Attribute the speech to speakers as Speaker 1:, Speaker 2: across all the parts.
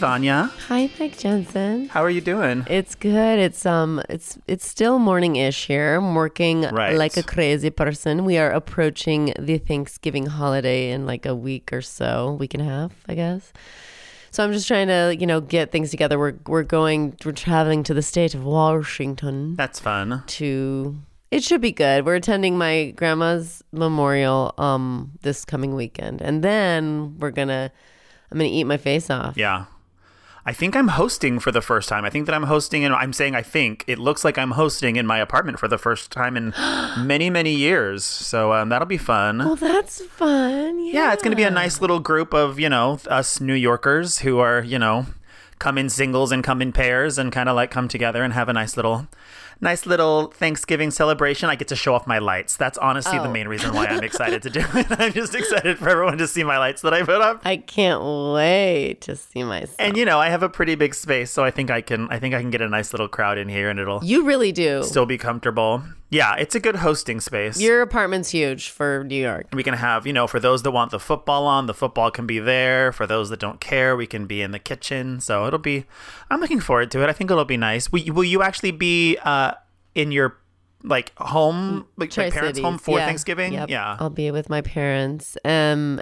Speaker 1: Vanya.
Speaker 2: Hi, Mike Jensen.
Speaker 1: How are you doing?
Speaker 2: It's good. It's still morning-ish here. I'm working like a crazy person. We are approaching the Thanksgiving holiday in like a week or so, week and a half, I guess. So I'm just trying to, get things together. We're traveling to the state of Washington.
Speaker 1: That's fun.
Speaker 2: It should be good. We're attending my grandma's memorial this coming weekend, and then I'm gonna eat my face off.
Speaker 1: Yeah. I think I'm hosting for the first time. I think that I'm hosting, and I'm saying I think. It looks like I'm hosting in my apartment for the first time in many, many years. So that'll be fun.
Speaker 2: Well, that's fun.
Speaker 1: Yeah, it's going to be a nice little group of, us New Yorkers who are, come in singles and come in pairs and kind of like come together and have a nice little Thanksgiving celebration. I get to show off my lights. That's honestly the main reason why I'm excited to do it. I'm just excited for everyone to see my lights that I put up.
Speaker 2: I can't wait to see myself.
Speaker 1: And I have a pretty big space, so I think I can get a nice little crowd in here, and it'll
Speaker 2: You really do.
Speaker 1: Still be comfortable. Yeah, it's a good hosting space.
Speaker 2: Your apartment's huge for New York.
Speaker 1: We can have, for those that want the football on, the football can be there. For those that don't care, we can be in the kitchen. So I'm looking forward to it. I think it'll be nice. Will you actually be in your home, my parents' home for Thanksgiving?
Speaker 2: Yep.
Speaker 1: Yeah.
Speaker 2: I'll be with my parents. And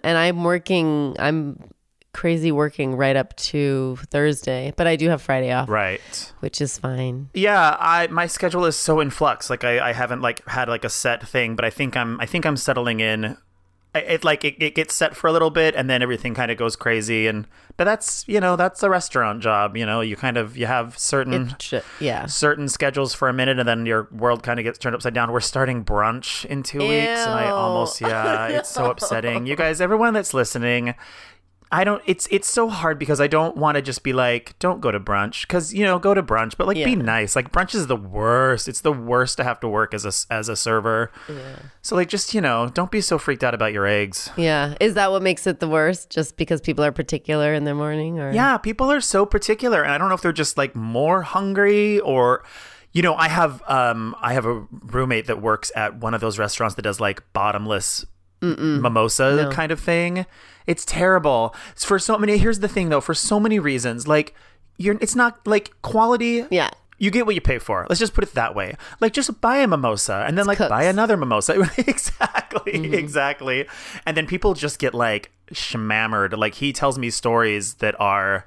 Speaker 2: I'm crazy working right up to Thursday, but I do have Friday off.
Speaker 1: Right.
Speaker 2: Which is fine.
Speaker 1: Yeah, my schedule is so in flux. I haven't had a set thing, but I think I'm settling in. It gets set for a little bit, and then everything kind of goes crazy. But that's a restaurant job. You have certain schedules for a minute, and then your world kind of gets turned upside down. We're starting brunch in 2 weeks, and I almost it's so upsetting. You guys, everyone that's listening. It's so hard because I don't want to just be like, don't go to brunch, because go to brunch, but be nice. Brunch is the worst. It's the worst to have to work as a server. Yeah. So just don't be so freaked out about your eggs.
Speaker 2: Yeah. Is that what makes it the worst? Just because people are particular in the morning, or?
Speaker 1: Yeah, people are so particular, and I don't know if they're just more hungry or. I have a roommate that works at one of those restaurants that does bottomless mimosa kind of thing. It's terrible. For so many. Here's the thing, though. For so many reasons, it's not quality.
Speaker 2: Yeah.
Speaker 1: You get what you pay for. Let's just put it that way. Just buy a mimosa and then buy another mimosa. Exactly. And then people just get shmammered. He tells me stories that are,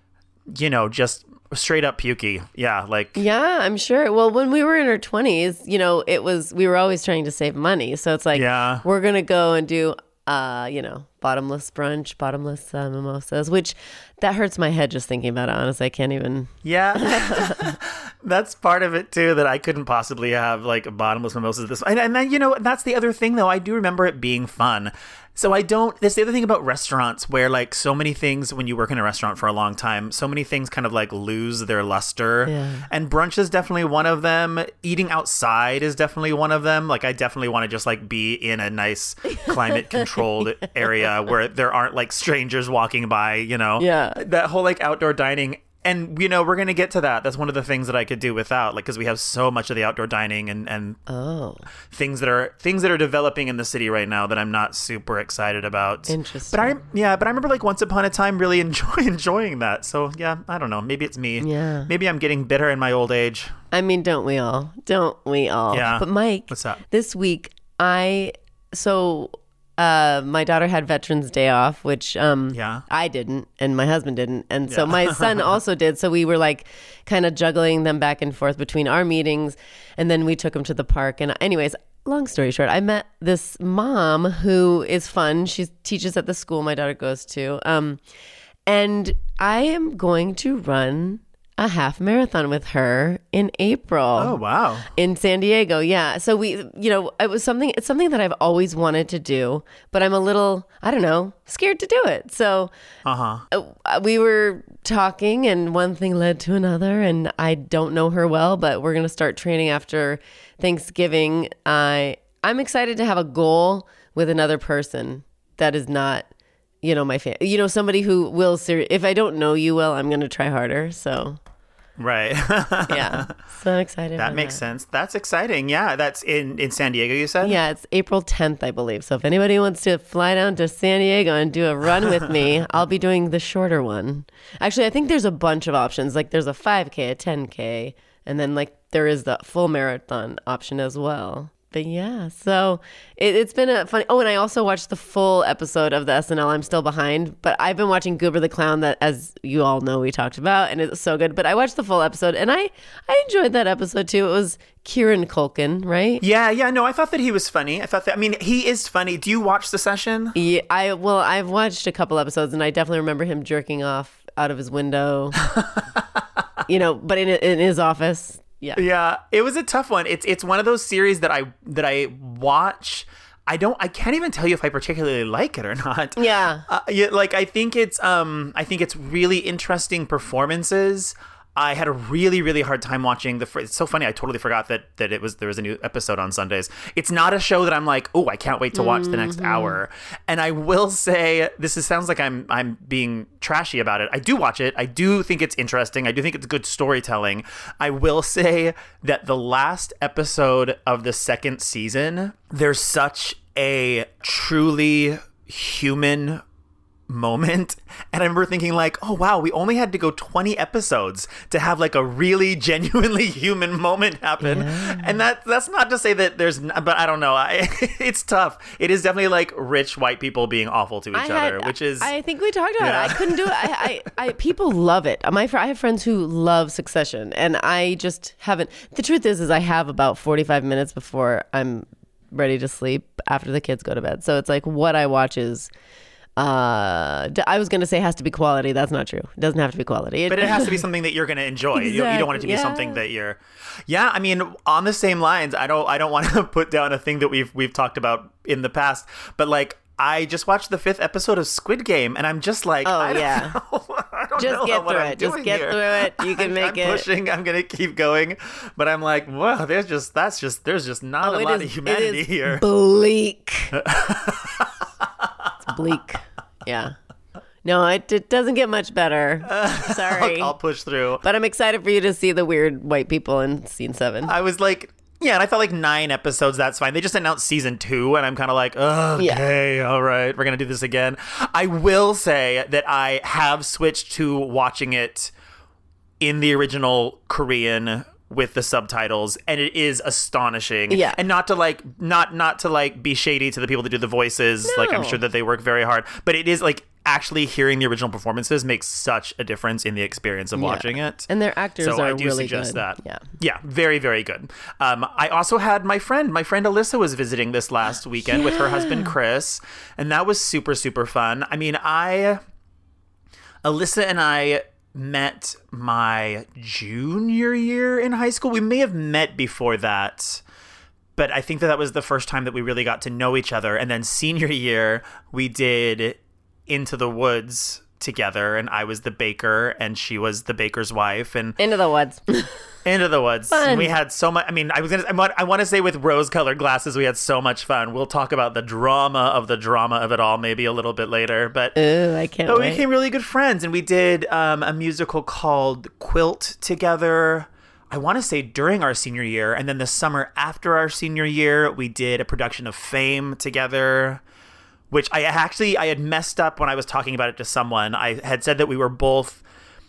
Speaker 1: just straight up pukey. Yeah.
Speaker 2: Yeah, I'm sure. Well, when we were in our 20s, we were always trying to save money. So it's we're going to go and do, bottomless brunch, bottomless mimosas, which that hurts my head just thinking about it. Honestly, I can't even.
Speaker 1: Yeah. That's part of it too, that I couldn't possibly have bottomless mimosas and then, that's the other thing though. I do remember it being fun. So that's the other thing about restaurants, where so many things, when you work in a restaurant for a long time, so many things kind of lose their luster. Yeah. And brunch is definitely one of them. Eating outside is definitely one of them. I definitely want to just be in a nice climate controlled area where there aren't strangers walking by,
Speaker 2: Yeah.
Speaker 1: That whole outdoor dining. And, we're going to get to that. That's one of the things that I could do without, because we have so much of the outdoor dining and things that are developing in the city right now that I'm not super excited about.
Speaker 2: Interesting.
Speaker 1: But I remember once upon a time really enjoying that. So, yeah, I don't know. Maybe it's me.
Speaker 2: Yeah.
Speaker 1: Maybe I'm getting bitter in my old age.
Speaker 2: I mean, don't we all? Don't we all?
Speaker 1: Yeah.
Speaker 2: But Mike,
Speaker 1: what's up?
Speaker 2: This week, my daughter had Veterans Day off, which I didn't, and my husband didn't, and so my son also did. So we were kind of juggling them back and forth between our meetings, and then we took him to the park. And anyways, long story short, I met this mom who is fun. She teaches at the school my daughter goes to, and I am going to run a half marathon with her in April.
Speaker 1: Oh, wow.
Speaker 2: In San Diego. Yeah. So it's something that I've always wanted to do, but I'm a little, I don't know, scared to do it. So we were talking and one thing led to another, and I don't know her well, but we're going to start training after Thanksgiving. I'm excited to have a goal with another person that is not, my family, somebody who will if I don't know you well, I'm going to try harder. So
Speaker 1: Right.
Speaker 2: Yeah. So excited.
Speaker 1: That makes sense. That's exciting. Yeah. That's in San Diego, you said?
Speaker 2: Yeah. It's April 10th, I believe. So if anybody wants to fly down to San Diego and do a run with me, I'll be doing the shorter one. Actually, I think there's a bunch of options. Like there's a 5K, a 10K, and then like there is the full marathon option as well. But yeah, so it's been a funny. Oh, and I also watched the full episode of the SNL I'm Still Behind, but I've been watching Goober the Clown that, as you all know, we talked about, and it's so good. But I watched the full episode, and I enjoyed that episode too. It was Kieran Culkin, right?
Speaker 1: Yeah. No, I thought that he was funny. He is funny. Do you watch The Session?
Speaker 2: Yeah, I've watched a couple episodes, and I definitely remember him jerking off out of his window, but in his office.
Speaker 1: Yeah, it was a tough one. It's one of those series that I watch. I can't even tell you if I particularly like it or not.
Speaker 2: Yeah.
Speaker 1: I think it's really interesting performances. I had a really, really hard time watching it's so funny. I totally forgot that there was a new episode on Sundays. It's not a show that I'm like, oh, I can't wait to watch the next hour. And I will say, sounds like I'm being trashy about it. I do watch it. I do think it's interesting. I do think it's good storytelling. I will say that the last episode of the second season, there's such a truly human moment, and I remember thinking like, oh wow, we only had to go 20 episodes to have like a really genuinely human moment happen. And that's not to say that but I don't know, it's tough. It is definitely like rich white people being awful to each other, which is,
Speaker 2: I think we talked about it. I couldn't do it. I people love it. I have friends who love Succession, and I just haven't. The truth is I have about 45 minutes before I'm ready to sleep after the kids go to bed. So it's like what I watch is I was going to say has to be quality. That's not true. It doesn't have to be quality.
Speaker 1: But it has to be something that you're going to enjoy. Exactly. You don't want it to be something that you're... Yeah, I mean, on the same lines, I don't want to put down a thing that we've talked about in the past, but like, I just watched the 5th episode of Squid Game, and I'm just like, I don't know
Speaker 2: get
Speaker 1: what
Speaker 2: through
Speaker 1: I'm
Speaker 2: it.
Speaker 1: doing
Speaker 2: Just get
Speaker 1: here.
Speaker 2: through it. You can make it.
Speaker 1: I'm pushing. I'm going to keep going. But I'm like, wow, there's just not a lot of humanity here.
Speaker 2: Bleak. It's bleak. Yeah. No, it doesn't get much better. Sorry.
Speaker 1: I'll push through.
Speaker 2: But I'm excited for you to see the weird white people in scene 7.
Speaker 1: I was like, yeah, and I felt like 9 episodes, that's fine. They just announced season 2, and I'm kind of like, okay, all right, we're going to do this again. I will say that I have switched to watching it in the original Korean with the subtitles, and it is astonishing.
Speaker 2: Yeah.
Speaker 1: And not to like be shady to the people that do the voices.
Speaker 2: No.
Speaker 1: Like, I'm sure that they work very hard, but it is like actually hearing the original performances makes such a difference in the experience of watching it.
Speaker 2: And their actors are really good. So I do suggest
Speaker 1: that.
Speaker 2: Yeah.
Speaker 1: Yeah, very, very good. I also had my friend Alyssa was visiting this last weekend with her husband Chris, and that was super, super fun. I mean, Alyssa and I met my junior year in high school. We may have met before that, but I think that was the first time that we really got to know each other. And then senior year, we did Into the Woods together, and I was the baker and she was the baker's wife. And
Speaker 2: Into the Woods.
Speaker 1: Into the Woods.
Speaker 2: Fun.
Speaker 1: We had so much. I mean, I want to say with rose-colored glasses, we had so much fun. We'll talk about the drama of it all maybe a little bit later. But
Speaker 2: I can't wait.
Speaker 1: We became really good friends, and we did a musical called Quilt together. I want to say during our senior year, and then the summer after our senior year, we did a production of Fame together, which I had messed up when I was talking about it to someone. I had said that we were both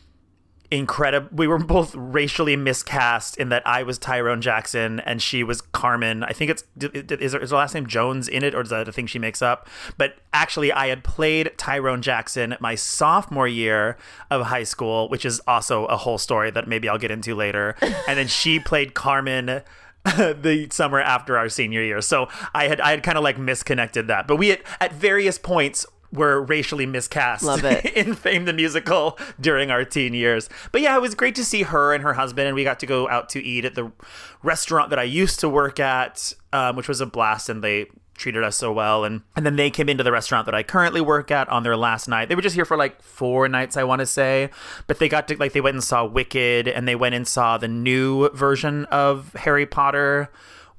Speaker 1: we were both racially miscast in that I was Tyrone Jackson and she was Carmen. I think is her last name Jones in it, or is that a thing she makes up? But actually, I had played Tyrone Jackson my sophomore year of high school, which is also a whole story that maybe I'll get into later. And then she played Carmen the summer after our senior year. So I had kind of like misconnected that. But we at various points were racially miscast in Fame the Musical during our teen years. But yeah, it was great to see her and her husband, and we got to go out to eat at the restaurant that I used to work at, which was a blast, and they treated us so well. And then they came into the restaurant that I currently work at on their last night. They were just here for like 4 nights, I want to say, but they got to they went and saw Wicked, and they went and saw the new version of Harry Potter,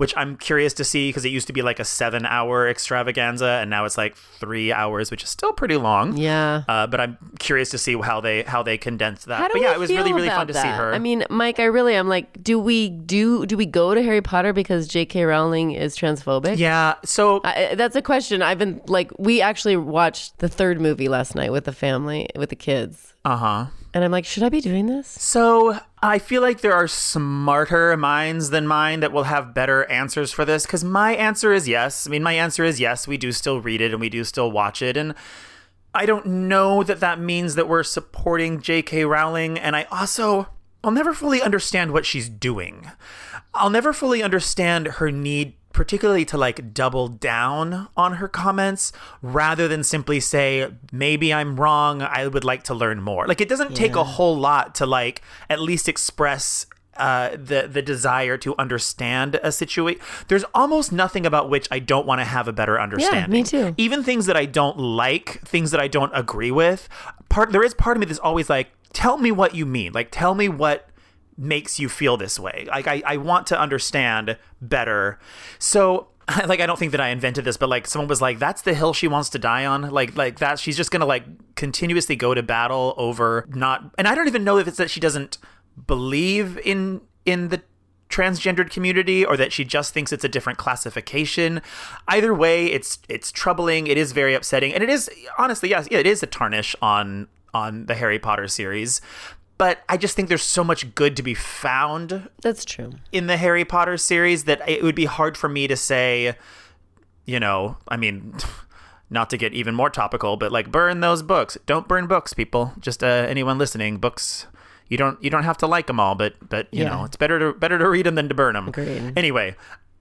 Speaker 1: which I'm curious to see because it used to be like a 7-hour extravaganza and now it's like 3 hours, which is still pretty long.
Speaker 2: Yeah.
Speaker 1: But I'm curious to see how they condense that.
Speaker 2: But
Speaker 1: yeah, it was really fun to see her.
Speaker 2: I mean, Mike, I'm like, do we go to Harry Potter because J.K. Rowling is transphobic?
Speaker 1: Yeah. So
Speaker 2: that's a question. I've been like, we actually watched the third movie last night with the family, with the kids.
Speaker 1: Uh-huh.
Speaker 2: And I'm like, should I be doing this?
Speaker 1: So I feel like there are smarter minds than mine that will have better answers for this, because my answer is yes. I mean, my answer is yes, we do still read it and we do still watch it. And I don't know that means that we're supporting J.K. Rowling. And I'll never fully understand what she's doing. I'll never fully understand her need particularly to like double down on her comments rather than simply say, maybe I'm wrong, I would like to learn more. Like, it doesn't take a whole lot to like at least express the desire to understand a situation. There's almost nothing about which I don't want to have a better understanding.
Speaker 2: Yeah, me too.
Speaker 1: Even things that I don't like, things that I don't agree with, there is part of me that's always like, tell me what you mean. Like, tell me what makes you feel this way. Like, I want to understand better. So like, I don't think that I invented this, but like someone was like, that's the hill she wants to die on. Like that she's just gonna like continuously go to battle over not, and I don't even know if it's that she doesn't believe in the transgendered community or that she just thinks it's a different classification. Either way, it's troubling. It is very upsetting, and it is honestly, yes, it is a tarnish on the Harry Potter series. But I just think there's so much good to be found.
Speaker 2: That's true. In
Speaker 1: the Harry Potter series that it would be hard for me to say, you know, I mean, not to get even more topical, but like, burn those books. Don't burn books, people. Just anyone listening, books, you don't have to like them all, but you know, it's better to read them than to burn them.
Speaker 2: Agreed.
Speaker 1: Anyway,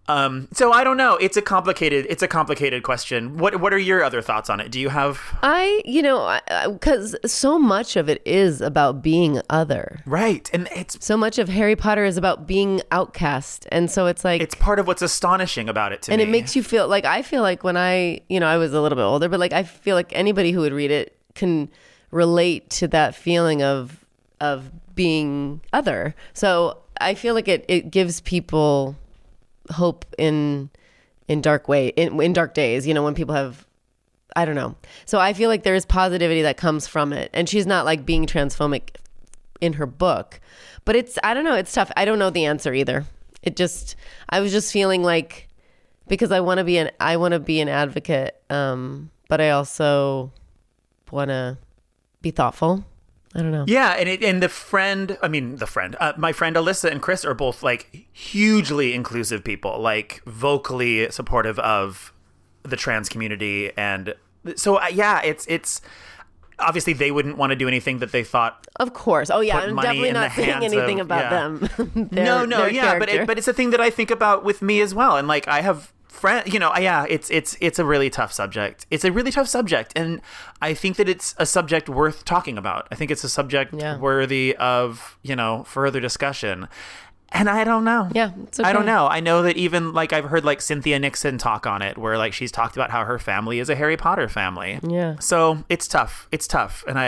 Speaker 1: so I don't know. It's a complicated question. What are your other thoughts on it? Do you have?
Speaker 2: Because so much of it is about being other.
Speaker 1: Right. And it's
Speaker 2: so much of Harry Potter is about being outcast. And so it's like,
Speaker 1: it's part of what's astonishing about it to me.
Speaker 2: And it makes you feel like, I feel like when I was a little bit older, but like, I feel like anybody who would read it can relate to that feeling of being other. So I feel like it gives people hope in dark days, you know, when people have, I don't know. So I feel like there is positivity that comes from it. And she's not like being transphobic in her book, but I don't know, it's tough. I don't know the answer either. I was just feeling like, because I want to be an advocate, but I also want to be thoughtful. I don't know.
Speaker 1: Yeah, and my friend Alyssa and Chris are both like hugely inclusive people, like vocally supportive of the trans community, and so it's obviously they wouldn't want to do anything that they thought.
Speaker 2: Of course. Oh yeah, I'm definitely not saying anything about them.
Speaker 1: But it's a thing that I think about with me as well, and like I have friend, you know, yeah, it's a really tough subject. It's a really tough subject, and I think that it's a subject worth talking about. I think it's a subject worthy of, you know, further discussion. And I don't know.
Speaker 2: Yeah, it's okay.
Speaker 1: I don't know. I know that even like I've heard like Cynthia Nixon talk on it, where like she's talked about how her family is a Harry Potter family.
Speaker 2: Yeah.
Speaker 1: So it's tough. It's tough, and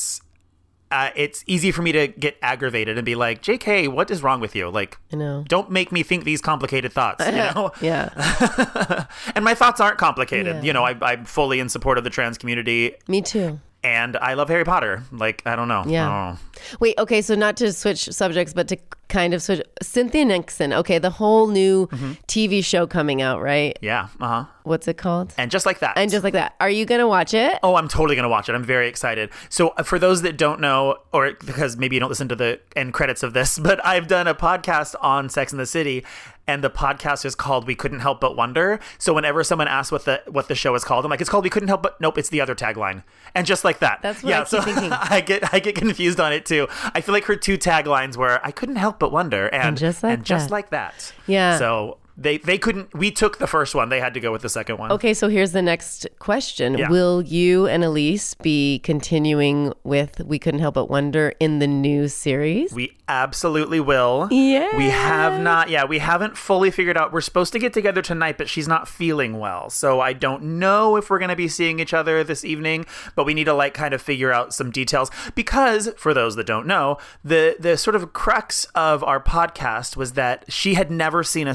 Speaker 1: it's easy for me to get aggravated and be like, JK, what is wrong with you? Like,
Speaker 2: I know.
Speaker 1: Don't make me think these complicated thoughts, you know?
Speaker 2: Yeah.
Speaker 1: And my thoughts aren't complicated. Yeah. You know, I'm fully in support of the trans community.
Speaker 2: Me too.
Speaker 1: And I love Harry Potter. Like, I don't know.
Speaker 2: Yeah. Wait, okay, so not to switch subjects, but to kind of switch. Cynthia Nixon. Okay, the whole new TV show coming out, right?
Speaker 1: Yeah. Uh-huh.
Speaker 2: What's it called?
Speaker 1: And Just Like That.
Speaker 2: And Just Like That. Are you going to watch it?
Speaker 1: Oh, I'm totally going to watch it. I'm very excited. So for those that don't know, or because maybe you don't listen to the end credits of this, but I've done a podcast on Sex and the City, and the podcast is called We Couldn't Help But Wonder. So whenever someone asks what the show is called, I'm like, it's called We Couldn't Help But... Nope, it's the other tagline. And Just Like That.
Speaker 2: That's what I keep thinking.
Speaker 1: I get confused on it too. I feel like her two taglines were I Couldn't Help But Wonder and Just Like That.
Speaker 2: Yeah.
Speaker 1: So they couldn't... We took the first one. They had to go with the second one.
Speaker 2: Okay, so here's the next question.
Speaker 1: Yeah.
Speaker 2: Will you and Elise be continuing with We Couldn't Help But Wonder in the new series?
Speaker 1: We absolutely will.
Speaker 2: Yeah.
Speaker 1: We haven't fully figured out. We're supposed to get together tonight, but she's not feeling well. So I don't know if we're going to be seeing each other this evening, but we need to like kind of figure out some details, because for those that don't know, the sort of crux of our podcast was that she had never seen a single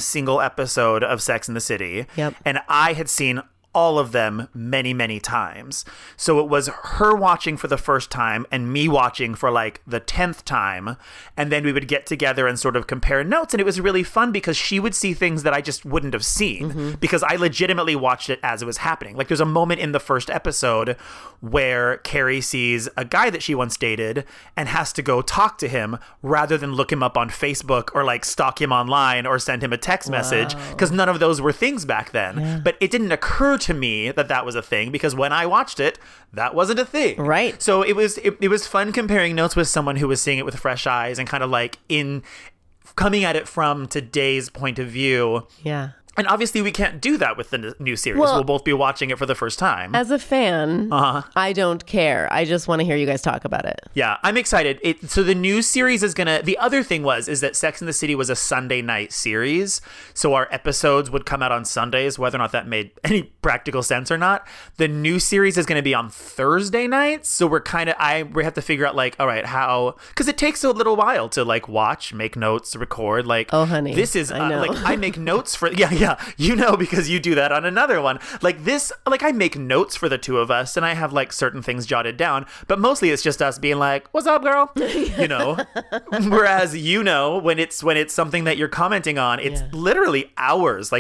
Speaker 1: episode of Sex and the City.
Speaker 2: Yep.
Speaker 1: And I had seen all of them many, many times. So it was her watching for the first time and me watching for like the 10th time. And then we would get together and sort of compare notes. And it was really fun because she would see things that I just wouldn't have seen because I legitimately watched it as it was happening. Like there's a moment in the first episode where Carrie sees a guy that she once dated and has to go talk to him rather than look him up on Facebook or like stalk him online or send him a text message, because none of those were things back then. Yeah. But it didn't occur to me that was a thing because when I watched it, that wasn't a thing.
Speaker 2: Right.
Speaker 1: So it was fun comparing notes with someone who was seeing it with fresh eyes and kind of like in coming at it from today's point of view.
Speaker 2: Yeah.
Speaker 1: And obviously we can't do that with the new series. We'll both be watching it for the first time.
Speaker 2: As a fan, I don't care. I just want to hear you guys talk about it.
Speaker 1: Yeah, I'm excited. So the new series is the other thing is that Sex and the City was a Sunday night series. So our episodes would come out on Sundays, whether or not that made any practical sense or not. The new series is going to be on Thursday nights. So we have to figure out like, all right, how, because it takes a little while to like watch, make notes, record. Like,
Speaker 2: oh, honey,
Speaker 1: this is like, I make notes for, yeah, you know, because you do that on another one. Like this, like I make notes for the two of us and I have like certain things jotted down, but mostly it's just us being like, what's up, girl? You know, whereas, you know, when it's something that you're commenting on, it's literally hours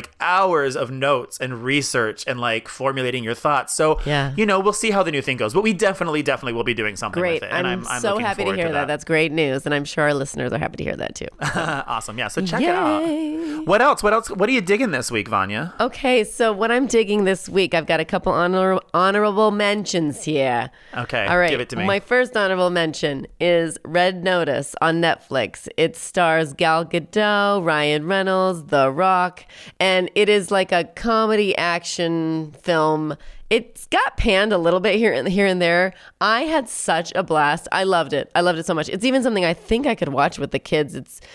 Speaker 1: of notes and research and like formulating your thoughts. So, you know, we'll see how the new thing goes, but we definitely will be doing something with it. And
Speaker 2: I'm so happy to hear that. That's great news. And I'm sure our listeners are happy to hear that too.
Speaker 1: Awesome. Yeah. So check it out. What else? What are you digging this week, Vanya?
Speaker 2: Okay, so what I'm digging this week, I've got a couple honorable mentions here.
Speaker 1: Okay,
Speaker 2: all right.
Speaker 1: Give it to me.
Speaker 2: My first honorable mention is Red Notice on Netflix. It stars Gal Gadot, Ryan Reynolds, The Rock, and it is like a comedy action film. It's got panned a little bit here and there. I had such a blast. I loved it. I loved it so much. It's even something I think I could watch with the kids.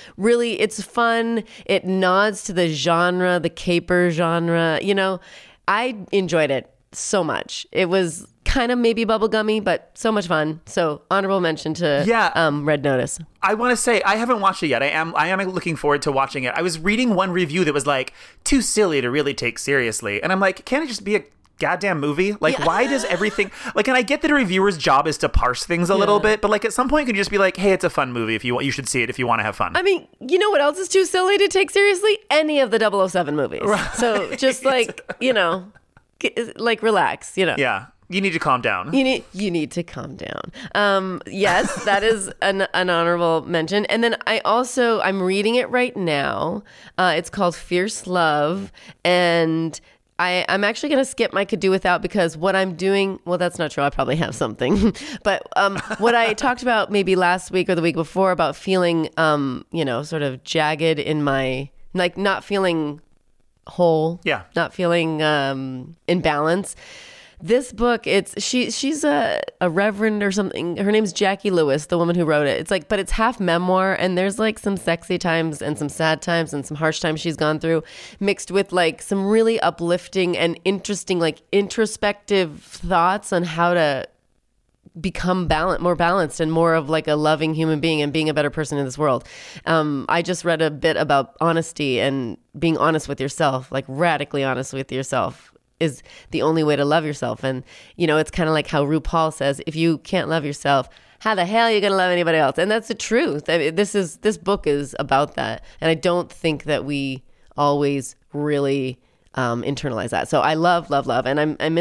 Speaker 2: It's fun. It nods to the genre, the caper genre. You know, I enjoyed it so much. It was kind of maybe bubblegummy, but so much fun. So honorable mention to Red Notice.
Speaker 1: I want to say I haven't watched it yet. I am looking forward to watching it. I was reading one review that was like too silly to really take seriously, and I'm like, can't it just be a goddamn movie? Like, why does everything like? And I get that a reviewer's job is to parse things a little bit, but like at some point, you can just be like, hey, it's a fun movie. If you should see it if you want to have fun.
Speaker 2: I mean, you know what else is too silly to take seriously? Any of the 007 movies. Right. So just like, you know, like relax. You know.
Speaker 1: Yeah. You need to calm down.
Speaker 2: You need to calm down. Yes, that is an honorable mention. And then I'm reading it right now. It's called Fierce Love, and I'm actually going to skip my could do without because what I'm doing, well, that's not true. I probably have something. But what I talked about maybe last week or the week before about feeling, sort of jagged in my, like not feeling whole. Yeah. Not feeling in balance. This book, she's a reverend or something. Her name's Jackie Lewis, the woman who wrote it. It's like, but it's half memoir, and there's like some sexy times and some sad times and some harsh times she's gone through, mixed with like some really uplifting and interesting, like introspective thoughts on how to become more balanced and more of like a loving human being and being a better person in this world. I just read a bit about honesty and being honest with yourself, like radically honest with yourself is the only way to love yourself. And, you know, it's kind of like how RuPaul says, if you can't love yourself, how the hell are you going to love anybody else? And that's the truth. I mean, this book is about that. And I don't think that we always really internalize that. So I love. And I'm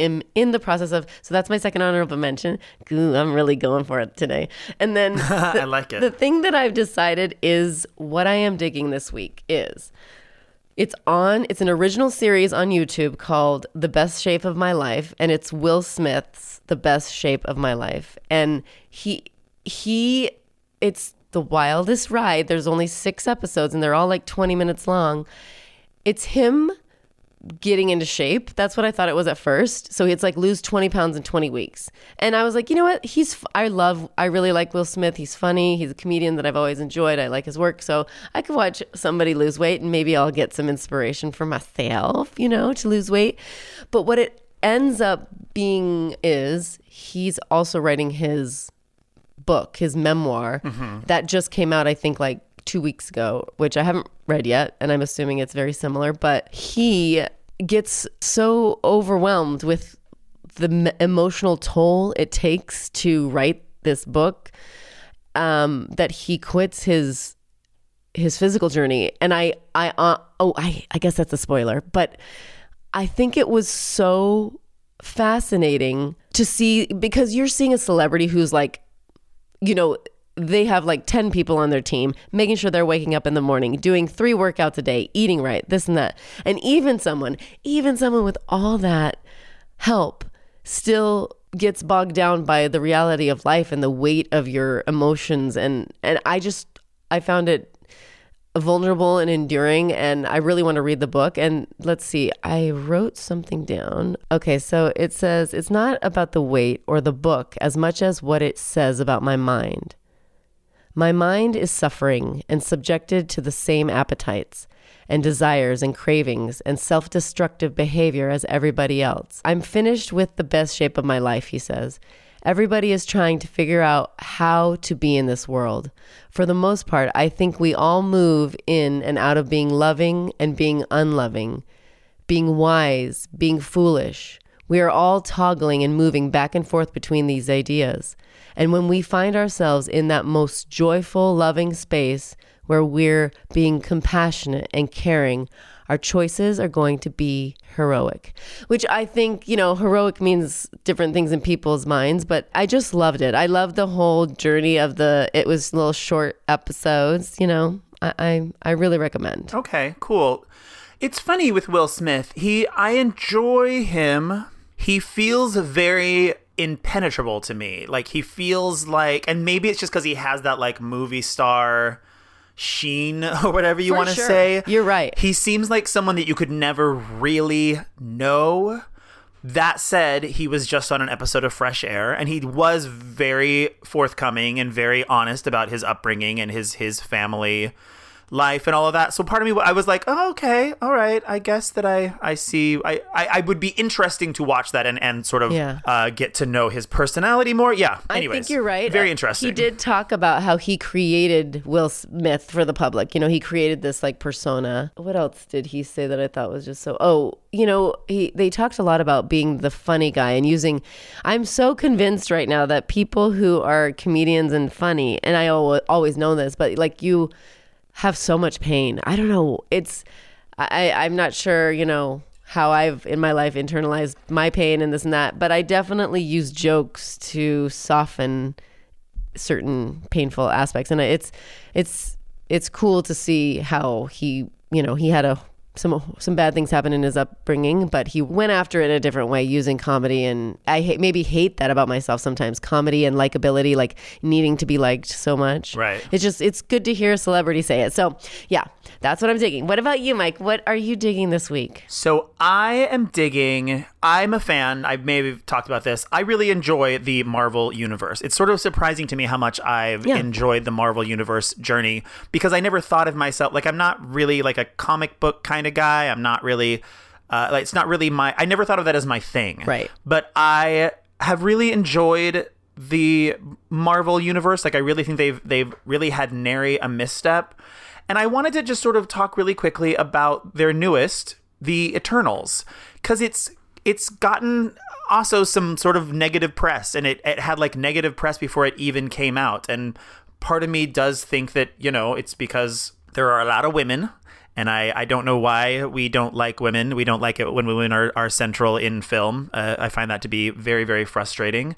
Speaker 2: in the process of, so that's my second honorable mention. Ooh, I'm really going for it today. And then
Speaker 1: I like it.
Speaker 2: The thing that I've decided is what I am digging this week is it's an original series on YouTube called The Best Shape of My Life, and it's Will Smith's The Best Shape of My Life. And it's the wildest ride. There's only 6 episodes and they're all like 20 minutes long. It's him getting into shape. That's what I thought it was at first. So it's like lose 20 pounds in 20 weeks. And I was like, you know what? I really like Will Smith. He's funny. He's a comedian that I've always enjoyed. I like his work. So I could watch somebody lose weight and maybe I'll get some inspiration for myself, you know, to lose weight. But what it ends up being is he's also writing his book, his memoir, that just came out, I think, like 2 weeks ago, which I haven't read yet, and I'm assuming it's very similar, but he gets so overwhelmed with the emotional toll it takes to write this book that he quits his physical journey. And I guess that's a spoiler, but I think it was so fascinating to see, because you're seeing a celebrity who's like, you know, they have like 10 people on their team, making sure they're waking up in the morning, doing 3 workouts a day, eating right, this and that. And even someone with all that help still gets bogged down by the reality of life and the weight of your emotions. And I found it vulnerable and enduring, and I really want to read the book. And let's see, I wrote something down. Okay, so it says, it's not about the weight or the book as much as what it says about my mind. My mind is suffering and subjected to the same appetites and desires and cravings and self-destructive behavior as everybody else. I'm finished with the best shape of my life, he says. Everybody is trying to figure out how to be in this world. For the most part, I think we all move in and out of being loving and being unloving, being wise, being foolish. We are all toggling and moving back and forth between these ideas. And when we find ourselves in that most joyful, loving space where we're being compassionate and caring, our choices are going to be heroic, which I think, you know, heroic means different things in people's minds, but I just loved it. I loved the whole journey of it was little short episodes, you know, I really recommend.
Speaker 1: Okay, cool. It's funny with Will Smith. I enjoy him. He feels very impenetrable to me. Like, he feels like, and maybe it's just because he has that like movie star sheen or whatever you want to say.
Speaker 2: You're right.
Speaker 1: He seems like someone that you could never really know. That said, he was just on an episode of Fresh Air, and he was very forthcoming and very honest about his upbringing and his family life and all of that. So part of me, I was like, oh, okay, all right. I guess that I see. I would be interesting to watch that and sort of get to know his personality more. Yeah. Anyways,
Speaker 2: I think you're right.
Speaker 1: Very interesting.
Speaker 2: He did talk about how he created Will Smith for the public. You know, he created this like persona. What else did he say that I thought was just so? Oh, you know, they talked a lot about being the funny guy and using. I'm so convinced right now that people who are comedians and funny, and I always know this, but like you have so much pain. I don't know. I'm not sure, you know, how I've in my life internalized my pain and this and that, but I definitely use jokes to soften certain painful aspects. And it's cool to see how he, you know, he had some bad things happen in his upbringing, but he went after it a different way using comedy. And I hate that about myself sometimes, comedy and likability, like needing to be liked so much.
Speaker 1: Right.
Speaker 2: It's good to hear a celebrity say it. So yeah, that's what I'm digging. What about you, Mike? What are you digging this week?
Speaker 1: So I'm a fan. I've maybe talked about this. I really enjoy the Marvel Universe. It's sort of surprising to me how much I've enjoyed the Marvel Universe journey, because I never thought of myself, like I'm not really like a comic book kind of guy. I'm not really, like it's not really I never thought of that as my thing.
Speaker 2: Right.
Speaker 1: But I have really enjoyed the Marvel Universe. Like I really think they've really had nary a misstep. And I wanted to just sort of talk really quickly about their newest, the Eternals, because it's gotten also some sort of negative press, and it had like negative press before it even came out. And part of me does think that, you know, it's because there are a lot of women, and I don't know why we don't like women. We don't like it when women are central in film. I find that to be very, very frustrating.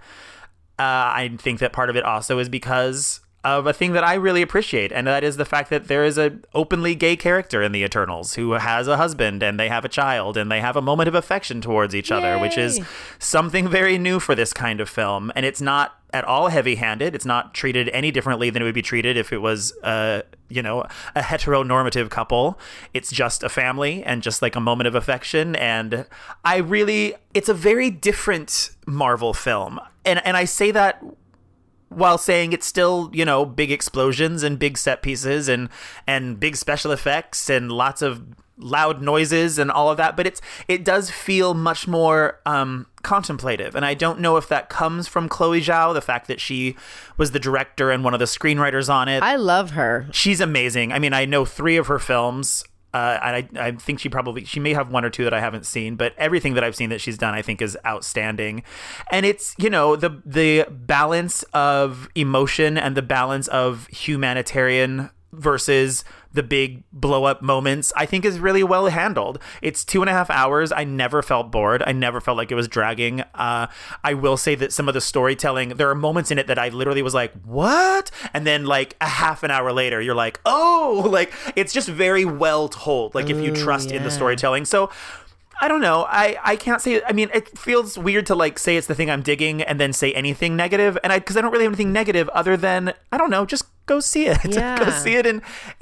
Speaker 1: I think that part of it also is because of a thing that I really appreciate, and that is the fact that there is an openly gay character in the Eternals who has a husband, and they have a child, and they have a moment of affection towards each other, which is something very new for this kind of film. And it's not at all heavy-handed. It's not treated any differently than it would be treated if it was a heteronormative couple. It's just a family and just like a moment of affection. And it's a very different Marvel film. And I say that while saying it's still, you know, big explosions and big set pieces and big special effects and lots of loud noises and all of that, but it does feel much more contemplative. And I don't know if that comes from Chloe Zhao, the fact that she was the director and one of the screenwriters on it.
Speaker 2: I love her.
Speaker 1: She's amazing. I mean, I know 3 of her films. And I think she may have 1 or 2 that I haven't seen, but everything that I've seen that she's done, I think is outstanding. And it's, the balance of emotion and the balance of humanitarian versus the big blow up moments, I think is really well handled. It's 2.5 hours. I never felt bored. I never felt like it was dragging. I will say that some of the storytelling, there are moments in it that I literally was like, what? And then like a half an hour later, you're like, oh, like it's just very well told. Like if you trust in the storytelling. So I don't know. I can't say, I mean, it feels weird to like say it's the thing I'm digging and then say anything negative. And because I don't really have anything negative other than, I don't know, just go see it.
Speaker 2: Yeah.
Speaker 1: Go see it. And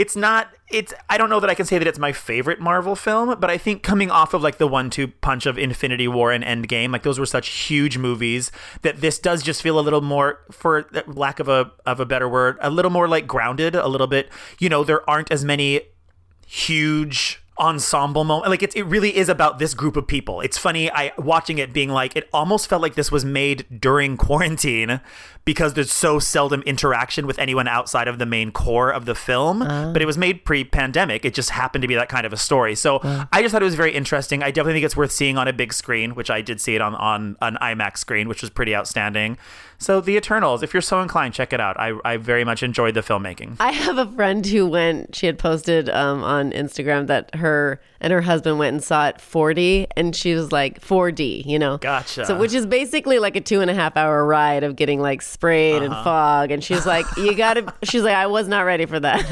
Speaker 1: I don't know that I can say that it's my favorite Marvel film, but I think coming off of like the 1-2 punch of Infinity War and Endgame, like those were such huge movies that this does just feel a little more, for lack of a better word, a little more like grounded, a little bit, there aren't as many huge ensemble moment. Like it really is about this group of people. It's funny, watching it being like, it almost felt like this was made during quarantine because there's so seldom interaction with anyone outside of the main core of the film. But it was made pre-pandemic. It just happened to be that kind of a story. So I just thought it was very interesting. I definitely think it's worth seeing on a big screen, which I did see it on an IMAX screen, which was pretty outstanding. So The Eternals, if you're so inclined, check it out. I very much enjoyed the filmmaking.
Speaker 2: I have a friend who she had posted on Instagram that her and her husband went and saw it 4D, and she was like 4D,
Speaker 1: Gotcha.
Speaker 2: So which is basically like a 2.5 hour ride of getting like sprayed and fog. And she's like, she's like, I was not ready for that.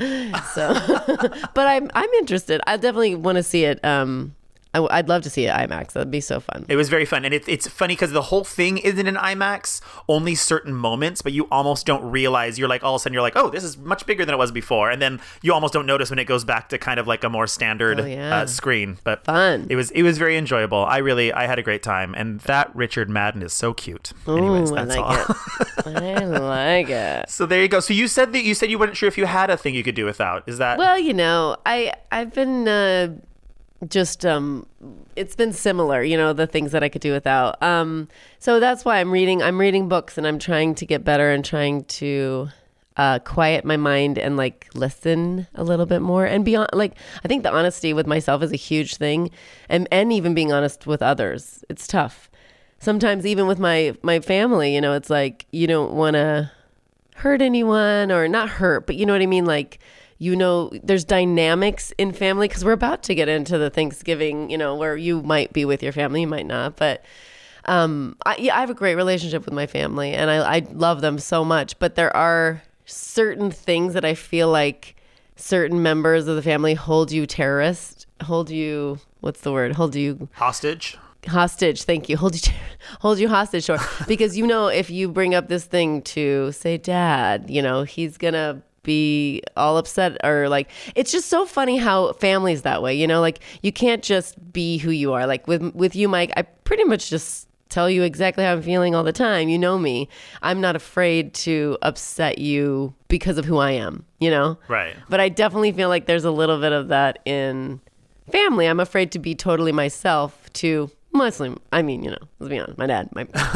Speaker 2: So, but I'm interested. I definitely want to see it. I'd love to see it IMAX. That'd be so fun.
Speaker 1: It was very fun. And it's funny because the whole thing isn't in IMAX, only certain moments, but you almost don't realize. You're like, all of a sudden, you're like, oh, this is much bigger than it was before. And then you almost don't notice when it goes back to kind of like a more standard screen. But
Speaker 2: fun.
Speaker 1: It was very enjoyable. I had a great time. And that Richard Madden is so cute.
Speaker 2: Ooh,
Speaker 1: anyways, that's all.
Speaker 2: I like it.
Speaker 1: So there you go. So you said you weren't sure if you had a thing you could do without. Is that?
Speaker 2: Well, I've been... it's been similar, the things that I could do without. So that's why I'm reading books, and I'm trying to get better and trying to quiet my mind and like listen a little bit more and beyond. Like, I think the honesty with myself is a huge thing, and even being honest with others. It's tough. Sometimes even with my family, it's like you don't want to hurt anyone, or not hurt, but you know what I mean? Like, there's dynamics in family, because we're about to get into the Thanksgiving, where you might be with your family, you might not. But I have a great relationship with my family, and I love them so much. But there are certain things that I feel like certain members of the family hold you
Speaker 1: hostage.
Speaker 2: Hostage, thank you. Hold you hostage, sure. Because if you bring up this thing to say Dad, he's gonna be all upset, or like, it's just so funny how family's that way, like you can't just be who you are. Like with you, Mike, I pretty much just tell you exactly how I'm feeling all the time. You know me. I'm not afraid to upset you because of who I am,
Speaker 1: Right.
Speaker 2: But I definitely feel like there's a little bit of that in family. I'm afraid to be totally myself to Muslim. I mean, let's be honest, my dad,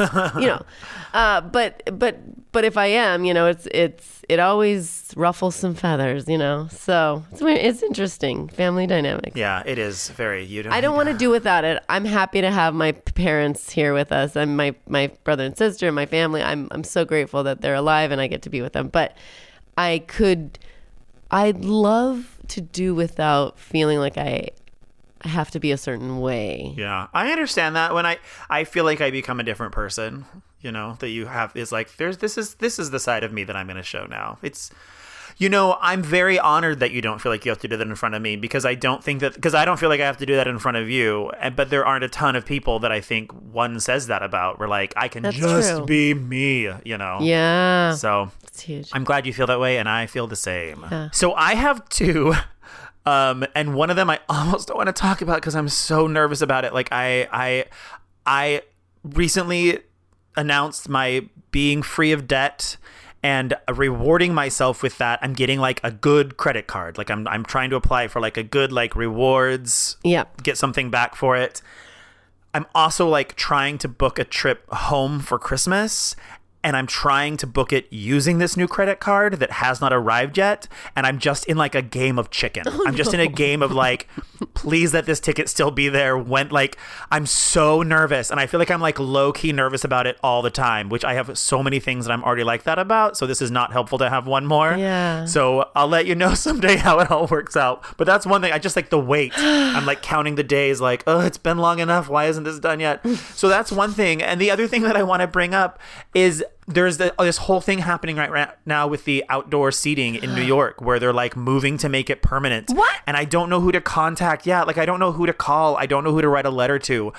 Speaker 2: but if I am, it always ruffles some feathers, so it's interesting. Family dynamics.
Speaker 1: Yeah, it is very,
Speaker 2: I don't want to do without it. I'm happy to have my parents here with us, and my brother and sister and my family. I'm so grateful that they're alive and I get to be with them, but I'd love to do without feeling like I have to be a certain way.
Speaker 1: Yeah, I understand that. When I feel like I become a different person, that you have is like, this is the side of me that I'm going to show now. It's, I'm very honored that you don't feel like you have to do that in front of me, because I don't feel like I have to do that in front of you. But there aren't a ton of people that I think one says that about. We're like, I can just be me,
Speaker 2: Yeah.
Speaker 1: So
Speaker 2: it's huge.
Speaker 1: I'm glad you feel that way, and I feel the same.
Speaker 2: Yeah.
Speaker 1: So I have 2. And one of them I almost don't want to talk about because I'm so nervous about it. Like I recently announced my being free of debt and rewarding myself with that. I'm getting like a good credit card. Like I'm trying to apply for like a good like rewards.
Speaker 2: Yeah.
Speaker 1: Get something back for it. I'm also like trying to book a trip home for Christmas, and I'm trying to book it using this new credit card that has not arrived yet. And I'm just in like a game of chicken. I'm just in a game of like, please let this ticket still be there. When like, I'm so nervous, and I feel like I'm like low key nervous about it all the time, which I have so many things that I'm already like that about. So this is not helpful to have one more.
Speaker 2: Yeah.
Speaker 1: So I'll let you know someday how it all works out. But that's one thing. I just like the wait. I'm like counting the days like, oh, it's been long enough. Why isn't this done yet? So that's one thing. And the other thing that I want to bring up is there's this whole thing happening right now with the outdoor seating in New York, where they're like moving to make it permanent.
Speaker 2: What?
Speaker 1: And I don't know who to contact. Yeah, like I don't know who to call. I don't know who to write a letter to.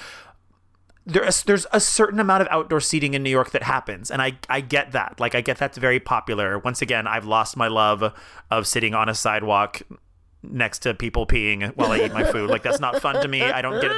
Speaker 1: There's a certain amount of outdoor seating in New York that happens, and I get that. Like I get that's very popular. Once again, I've lost my love of sitting on a sidewalk next to people peeing while I eat my food. Like that's not fun to me. I don't get it.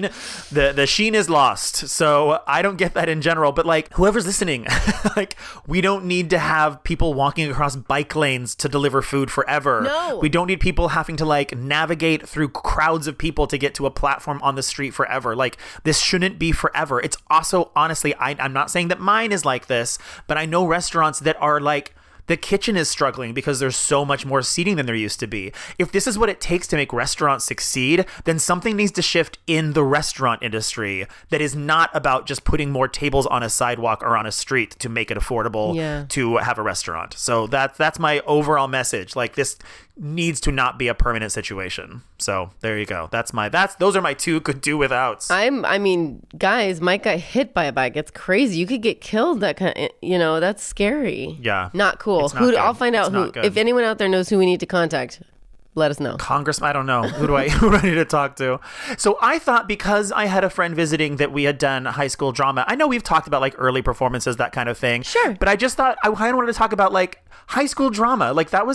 Speaker 1: The sheen is lost. So I don't get that in general. But like whoever's listening, like we don't need to have people walking across bike lanes to deliver food forever.
Speaker 2: No.
Speaker 1: We don't need people having to like navigate through crowds of people to get to a platform on the street forever. Like this shouldn't be forever. It's also honestly, I'm not saying that mine is like this, but I know restaurants that are like, the kitchen is struggling because there's so much more seating than there used to be. If this is what it takes to make restaurants succeed, then something needs to shift in the restaurant industry that is not about just putting more tables on a sidewalk or on a street to make it affordable to have a restaurant. So that's my overall message. Like this needs to not be a permanent situation. So there you go. Those are my two could do withouts.
Speaker 2: I mean, guys, Mike got hit by a bike. It's crazy. You could get killed. That kind of, that's scary.
Speaker 1: Yeah.
Speaker 2: Not cool. I'll find out who, if anyone out there knows who we need to contact, let us know.
Speaker 1: Congressman, I don't know. Who do I need to talk to? So I thought because I had a friend visiting that we had done high school drama. I know we've talked about like early performances, that kind of thing.
Speaker 2: Sure.
Speaker 1: But I just thought I kind of wanted to talk about like high school drama. Like that was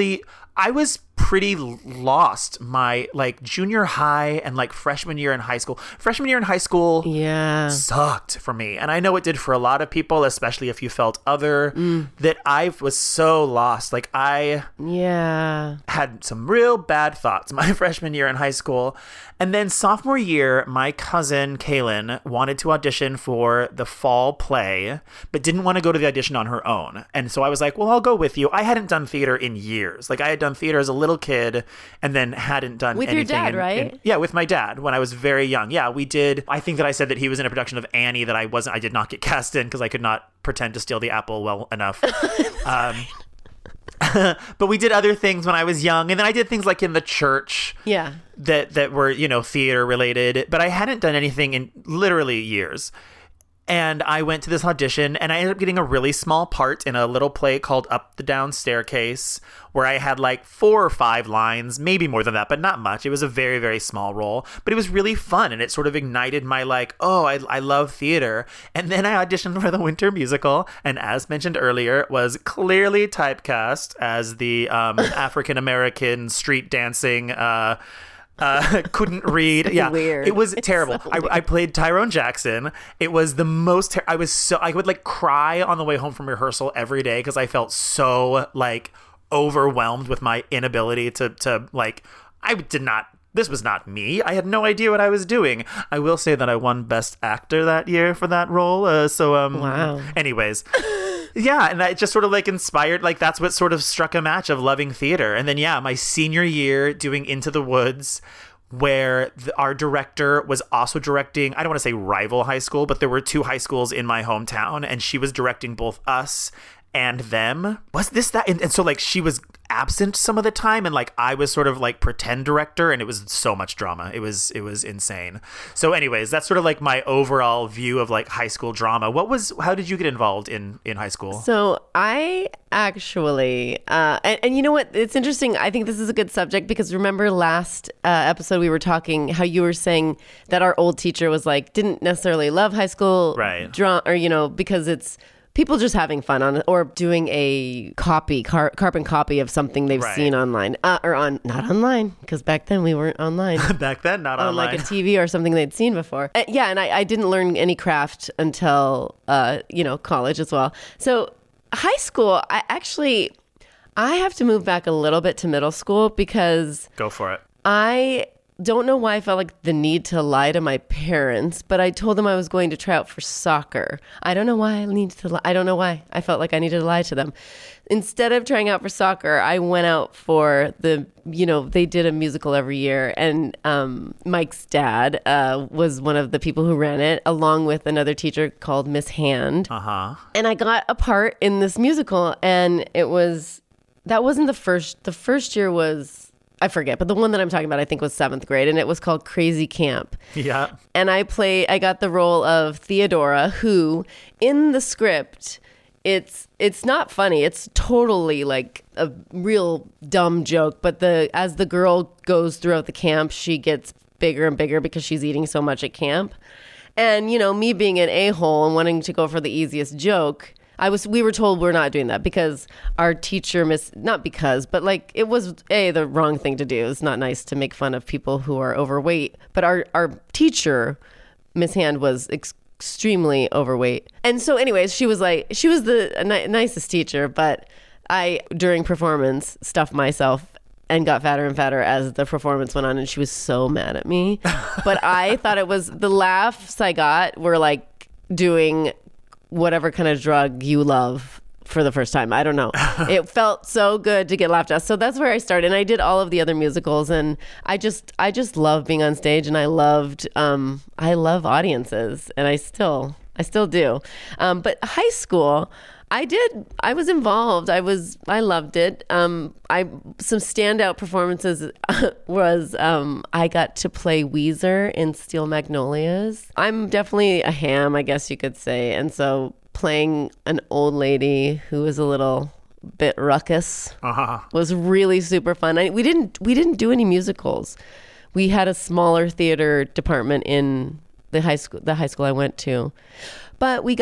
Speaker 1: I was pretty lost my like junior high and like freshman year in high school. Freshman year in high school sucked for me. And I know it did for a lot of people, especially if you felt other, that I was so lost. Like I had some real bad thoughts my freshman year in high school. And then sophomore year, my cousin Kaylin wanted to audition for the fall play, but didn't want to go to the audition on her own. And so I was like, well, I'll go with you. I hadn't done theater in years. Like I had done theater as a little kid and then hadn't done
Speaker 2: with
Speaker 1: anything.
Speaker 2: Your dad, right?
Speaker 1: Yeah, with my dad when I was very young. Yeah, we did. I think that I said that he was in a production of Annie that I did not get cast in because I could not pretend to steal the apple well enough. But we did other things when I was young, and then I did things like in the church that were, theater related, but I hadn't done anything in literally years. And I went to this audition, and I ended up getting a really small part in a little play called Up the Down Staircase, where I had like 4 or 5 lines, maybe more than that, but not much. It was a very, very small role, but it was really fun, and it sort of ignited my like, oh, I love theater. And then I auditioned for the Winter Musical, and as mentioned earlier, was clearly typecast as the African-American street dancing couldn't read. Yeah,
Speaker 2: weird.
Speaker 1: It was terrible.
Speaker 2: So
Speaker 1: I played Tyrone Jackson. It was the most. I would like cry on the way home from rehearsal every day because I felt so like overwhelmed with my inability to like. I did not. This was not me. I had no idea what I was doing. I will say that I won Best Actor that year for that role.
Speaker 2: Wow.
Speaker 1: Anyways. Yeah, and that just sort of like inspired, like that's what sort of struck a match of loving theater. And then, my senior year doing Into the Woods, where our director was also directing, I don't want to say rival high school, but there were 2 high schools in my hometown, and she was directing both us and them. Was this that? And so like she was absent some of the time, and like I was sort of like pretend director, and it was so much drama. It was insane. So anyways, that's sort of like my overall view of like high school drama. How did you get involved in high school?
Speaker 2: So I actually, and you know what? It's interesting. I think this is a good subject because remember last episode we were talking how you were saying that our old teacher was like, didn't necessarily love high school drama, or, because it's people just having fun on it or doing a carbon copy of something they've seen online not online because back then we weren't online.
Speaker 1: Back then, not
Speaker 2: on
Speaker 1: online.
Speaker 2: Like a TV or something they'd seen before. And I didn't learn any craft until, college as well. So high school, I have to move back a little bit to middle school because
Speaker 1: go for it.
Speaker 2: I don't know why I felt like the need to lie to my parents, but I told them I was going to try out for soccer. I don't know why I needed to lie. I don't know why I felt like I needed to lie to them. Instead of trying out for soccer, I went out for they did a musical every year, and Mike's dad was one of the people who ran it, along with another teacher called Miss Hand. And I got a part in this musical, and that wasn't the first. The first year was, I forget, but the one that I'm talking about, I think, was 7th grade, and it was called Crazy Camp.
Speaker 1: Yeah.
Speaker 2: And I got the role of Theodora, who, in the script, it's not funny. It's totally like a real dumb joke. But as the girl goes throughout the camp, she gets bigger and bigger because she's eating so much at camp. And, me being an a-hole and wanting to go for the easiest joke, we were told we're not doing that because our teacher but it was the wrong thing to do. It's not nice to make fun of people who are overweight. But our teacher, Miss Hand, was extremely overweight. And so anyways, she was the nicest teacher, but I, during performance, stuffed myself and got fatter and fatter as the performance went on, and she was so mad at me. But I thought it was, the laughs I got were like doing whatever kind of drug you love for the first time. I don't know. It felt so good to get laughed at. So that's where I started. And I did all of the other musicals, and I just love being on stage, and I love audiences, and I still do. But high school, I was involved. I loved it. Some standout performances was I got to play Weezer in Steel Magnolias. I'm definitely a ham, I guess you could say. And so playing an old lady who was a little bit ruckus was really super fun. We didn't do any musicals. We had a smaller theater department in the high school I went to. But we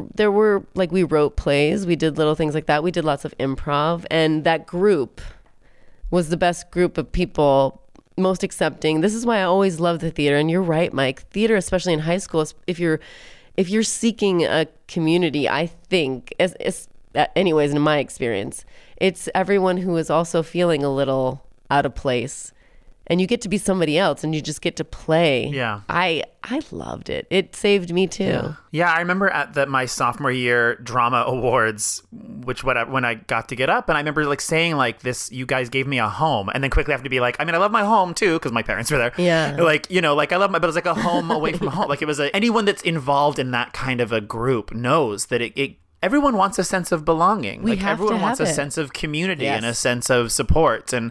Speaker 2: wrote plays, we did little things like that. We did lots of improv, and that group was the best group of people, most accepting. This is why I always love the theater. And you're right, Mike. Theater, especially in high school, if you're seeking a community, I think, anyways, in my experience, it's everyone who is also feeling a little out of place. And you get to be somebody else, and you just get to play.
Speaker 1: Yeah.
Speaker 2: I loved it. It saved me too.
Speaker 1: Yeah, I remember at my sophomore year drama awards, when I got to get up, and I remember like saying like this, you guys gave me a home, and then quickly have to be like, I mean, I love my home too, because my parents were there.
Speaker 2: Yeah.
Speaker 1: Like, I love but it was like a home away from home. Like it was anyone that's involved in that kind of a group knows that it everyone wants a sense of belonging. Everyone wants a sense of community and a sense of support. And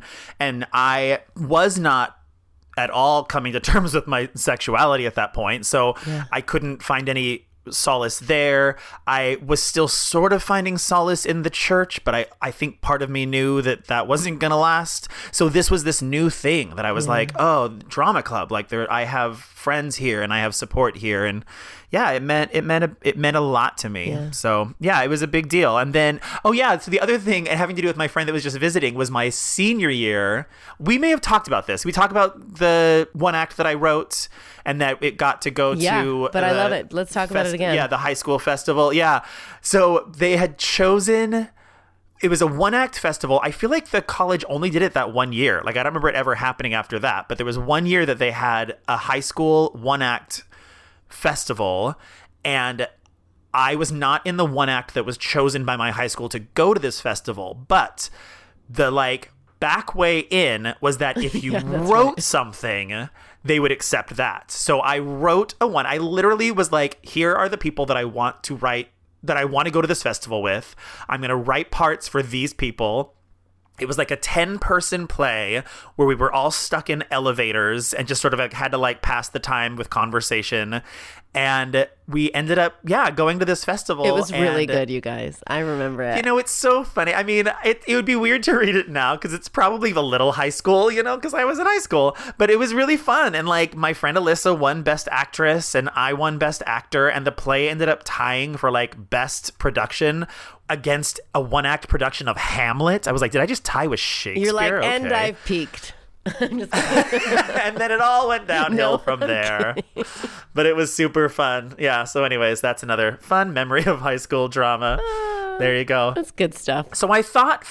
Speaker 1: I was not at all coming to terms with my sexuality at that point. So I couldn't find any solace there. I was still sort of finding solace in the church, but I think part of me knew that wasn't going to last. So this was this new thing that I was like, oh, drama club. Like I have friends here and I have support here. And yeah, it meant a lot to me. Yeah. So yeah, it was a big deal. And then, so the other thing having to do with my friend that was just visiting was my senior year. We may have talked about this. We talked about the one act that I wrote and that it got to go to.
Speaker 2: But I love it. Let's talk about it again.
Speaker 1: Yeah, the high school festival. Yeah. So they had chosen. It was a one-act festival. I feel like the college only did it that 1 year. Like, I don't remember it ever happening after that. But there was 1 year that they had a high school one-act festival. And I was not in the one act that was chosen by my high school to go to this festival. But the, back way in was that if you wrote something, they would accept that. So I wrote a one. I literally was like, here are the people that I want to write, that I want to go to this festival with. I'm going to write parts for these people. It was like a 10-person play where we were all stuck in elevators and just sort of had to pass the time with conversation. And we ended up, going to this festival.
Speaker 2: It was really good, you guys. I remember it.
Speaker 1: It's so funny. I mean, it would be weird to read it now because it's probably a little high school, because I was in high school. But it was really fun. And my friend Alyssa won Best Actress and I won Best Actor. And the play ended up tying for Best Production against a one-act production of Hamlet. I was like, did I just tie with Shakespeare?
Speaker 2: You're like, and I've peaked. I'm just kidding.
Speaker 1: And then it all went downhill from there. But it was super fun. Yeah. So anyways, that's another fun memory of high school drama. There you go.
Speaker 2: That's good stuff.
Speaker 1: So I thought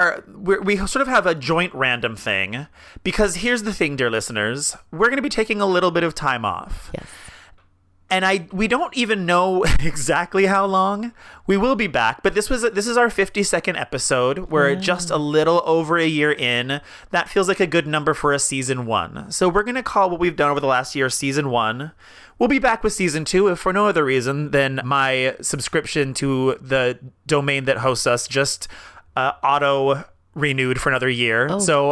Speaker 1: we sort of have a joint random thing, because here's the thing, dear listeners, we're going to be taking a little bit of time off.
Speaker 2: Yes.
Speaker 1: And we don't even know exactly how long. We will be back, but this is our 52nd episode. We're just a little over a year in. That feels like a good number for a season 1. So we're going to call what we've done over the last year season 1. We'll be back with season 2 if for no other reason than my subscription to the domain that hosts us just auto renewed for another year. Oh. So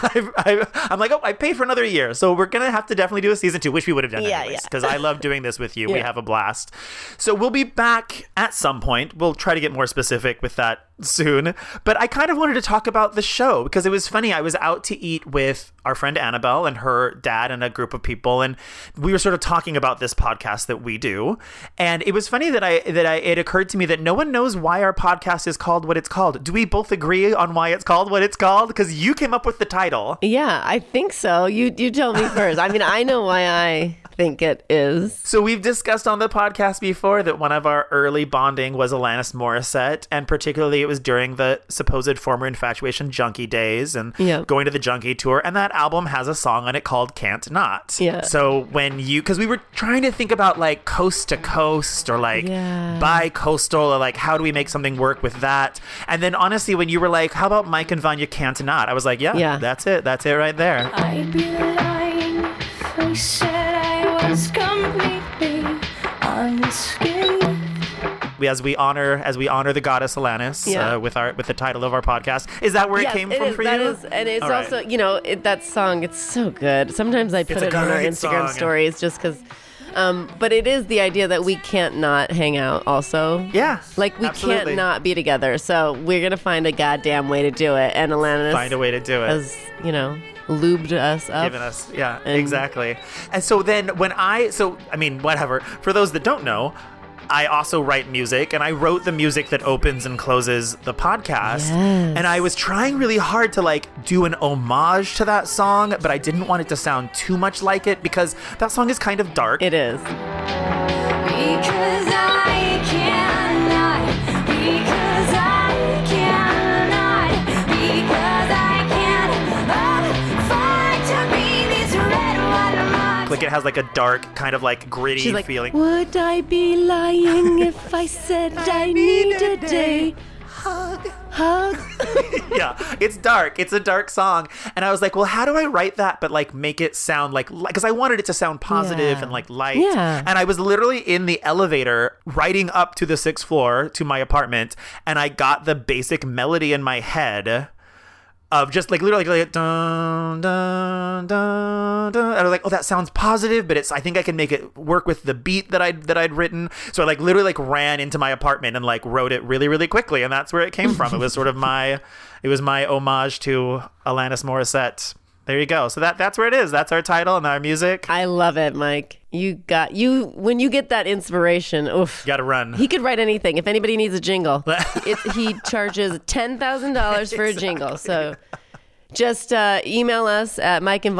Speaker 1: I'm like, I paid for another year. So we're going to have to definitely do a season 2, which we would have done anyways, because I love doing this with you. We have a blast. So we'll be back at some point. We'll try to get more specific with that soon. But I kind of wanted to talk about the show because it was funny. I was out to eat with our friend Annabelle and her dad and a group of people, and we were sort of talking about this podcast that we do. And it was funny that it occurred to me that no one knows why our podcast is called what it's called. Do we both agree on why it's called what it's called? Because you came up with the title.
Speaker 2: Yeah, I think so. You tell me first. I mean, I know why I think it is.
Speaker 1: So we've discussed on the podcast before that one of our early bonding was Alanis Morissette, and particularly it was during the supposed Former Infatuation Junkie days and going to the Junkie tour, and that album has a song on it called Can't Not.
Speaker 2: Yeah.
Speaker 1: So because we were trying to think about like coast to coast or like bi-coastal, or like how do we make something work with that? And then honestly, when you were like, how about Mike and Vanya Can't Not? I was like, yeah. That's it right there.
Speaker 3: I'd be lying if I said I was completely unscathed.
Speaker 1: As we honor the goddess Alanis with the title of our podcast. Is that where it came from for you?
Speaker 2: And it's also, that song, it's so good. Sometimes I put it on our Instagram stories just because, but it is the idea that we can't not hang out also.
Speaker 1: Yeah.
Speaker 2: Like we can't not be together. So we're going to find a goddamn way to do it. And Alanis
Speaker 1: find a way to do it.
Speaker 2: Has, lubed us up.
Speaker 1: Given us, exactly. And so then whatever. For those that don't know, I also write music, and I wrote the music that opens and closes the podcast. Yes. And I was trying really hard to do an homage to that song, but I didn't want it to sound too much like it because that song is kind of dark.
Speaker 2: It is.
Speaker 3: Because I cannot afford to be this red watermark.
Speaker 1: Like it has like a dark kind of like gritty
Speaker 2: She's like,
Speaker 1: feeling.
Speaker 2: Would I be lying if I said I need a day?
Speaker 1: Hug.
Speaker 2: Yeah,
Speaker 1: it's dark. It's a dark song. And I was like, well, how do I write that but make it sound because I wanted it to sound positive and light.
Speaker 2: Yeah.
Speaker 1: And I was literally in the elevator riding up to the 6th floor to my apartment, and I got the basic melody in my head of just literally dun, dun, dun, dun. And I was like, oh, that sounds positive, but I think I can make it work with the beat that I'd written. So I literally ran into my apartment and wrote it really, really quickly, and that's where it came from. It was sort of my homage to Alanis Morissette. There you go. So that's where it is. That's our title and our music.
Speaker 2: I love it, Mike. When you get that inspiration, oof.
Speaker 1: You gotta run.
Speaker 2: He could write anything. If anybody needs a jingle, he charges $10,000 for a jingle. So just email us at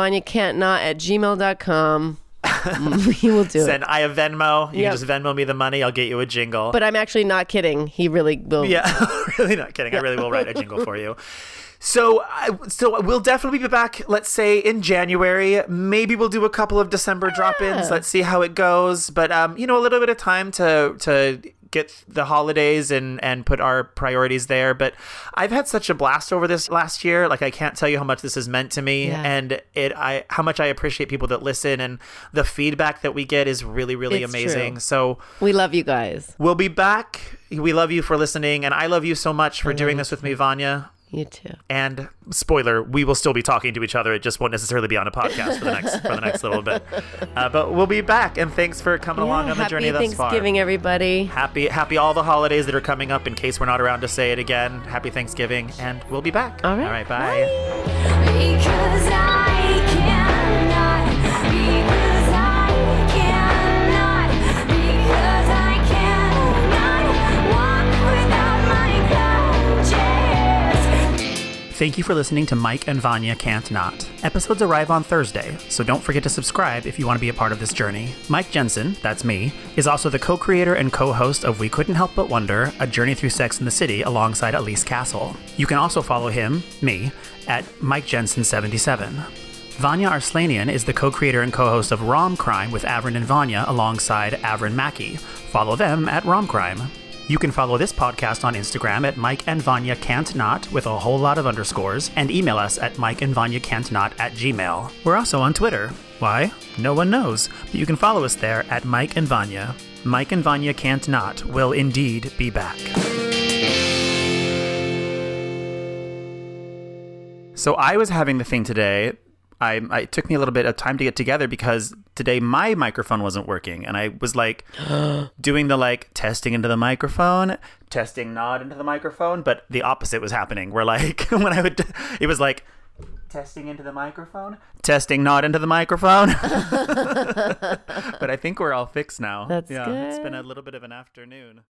Speaker 2: mikeandvanyacantnot@gmail.com. We will do it.
Speaker 1: I have Venmo. You can just Venmo me the money. I'll get you a jingle.
Speaker 2: But I'm actually not kidding. He really will.
Speaker 1: Yeah, really not kidding. I really will write a jingle for you. So we'll definitely be back, let's say, in January. Maybe we'll do a couple of December drop-ins. Let's see how it goes. But, a little bit of time to get the holidays and put our priorities there. But I've had such a blast over this last year. I can't tell you how much this has meant to me and how much I appreciate people that listen, and the feedback that we get is really, really amazing.
Speaker 2: True.
Speaker 1: So
Speaker 2: we love you guys.
Speaker 1: We'll be back. We love you for listening, and I love you so much for doing this with me, Vanya.
Speaker 2: You too.
Speaker 1: And spoiler, we will still be talking to each other. It just won't necessarily be on a podcast for the next little bit. But we'll be back, and thanks for coming along on the journey thus far.
Speaker 2: Happy Thanksgiving, everybody.
Speaker 1: Happy all the holidays that are coming up in case we're not around to say it again. Happy Thanksgiving, and we'll be back.
Speaker 2: All right,
Speaker 1: bye.
Speaker 3: Because I cannot, because I cannot, because I cannot walk without my crutches.
Speaker 1: Thank you for listening to Mike and Vanya Can't Not. Episodes arrive on Thursday, so don't forget to subscribe if you want to be a part of this journey. Mike Jensen, that's me, is also the co-creator and co-host of We Couldn't Help But Wonder, a journey through Sex and the City alongside Elise Castle. You can also follow him, me, at Mike Jensen77. Vanya Arslanian is the co-creator and co-host of Rom Crime with Avrin and Vanya alongside Avrin Mackey. Follow them at Rom Crime. You can follow this podcast on Instagram at Mike and Vanya Can't Not with a whole lot of underscores, and email us at mikeandvanyacan'tnot@gmail. We're also on Twitter. Why? No one knows, but you can follow us there at Mike and Vanya. Mike and Vanya Can't Not will indeed be back. So I was having the thing today. It took me a little bit of time to get together because today my microphone wasn't working. And I was like doing the like testing into the microphone, testing not into the microphone. But the opposite was happening where like when I would, it was like testing into the microphone, testing not into the microphone. But I think we're all fixed now.
Speaker 2: That's good.
Speaker 1: It's been a little bit of an afternoon.